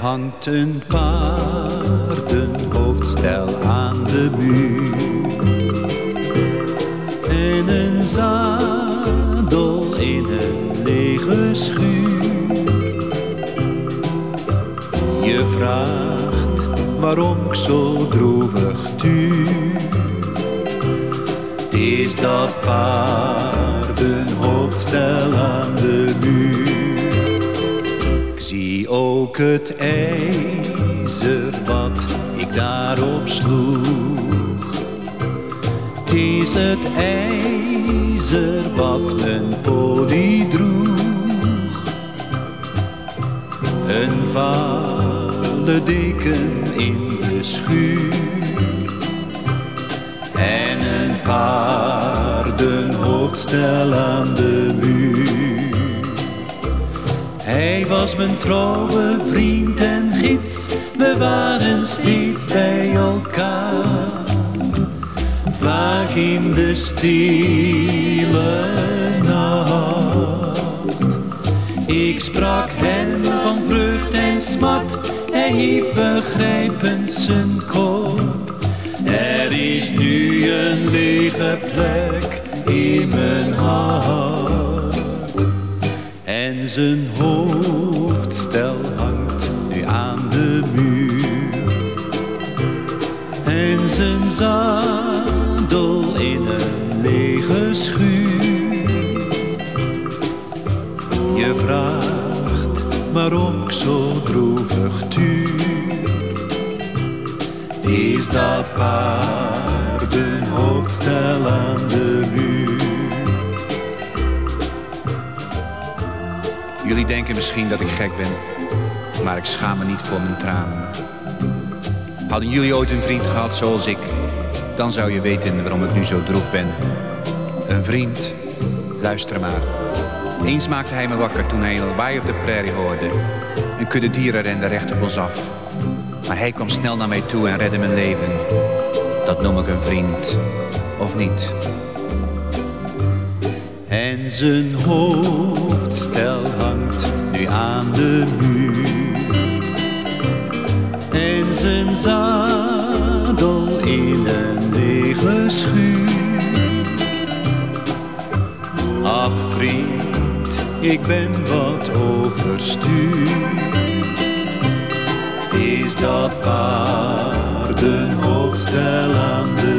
hangt een paardenhoofdstel aan de muur en een zadel in een lege schuur. Je vraagt waarom ik zo droevig tuur. Het is dat paardenhoofdstel aan de muur. Ik zie ook het ijzer wat ik daarop sloeg. Het is het ijzer wat mijn pony droeg. Een vale deken in de schuur en een paardenhoofdstel aan de muur. Hij was mijn trouwe vriend en gids, we waren steeds bij elkaar. Vaak in de stille nacht. Ik sprak hem van vreugd en smart, hij heeft begrijpend zijn kop. Er is nu een lege plek in mijn hart. En zijn hoofdstel hangt nu aan de muur. En zijn zadel in een lege schuur. Je vraagt waarom ik zo droevig tuur. Het is dat paardenhoofdstel aan de muur. Jullie denken misschien dat ik gek ben, maar ik schaam me niet voor mijn tranen. Hadden jullie ooit een vriend gehad zoals ik, dan zou je weten waarom ik nu zo droef ben. Een vriend, luister maar. Eens maakte hij me wakker toen hij een lawaai op de prairie hoorde. Een kudde dieren rende recht op ons af. Maar hij kwam snel naar mij toe en redde mijn leven. Dat noem ik een vriend, of niet? En zijn hoofdstel hangt nu aan de muur. En zijn zadel in een lege schuur. Ach vriend, ik ben wat overstuur. Het is dat paardenhoofdstel aan de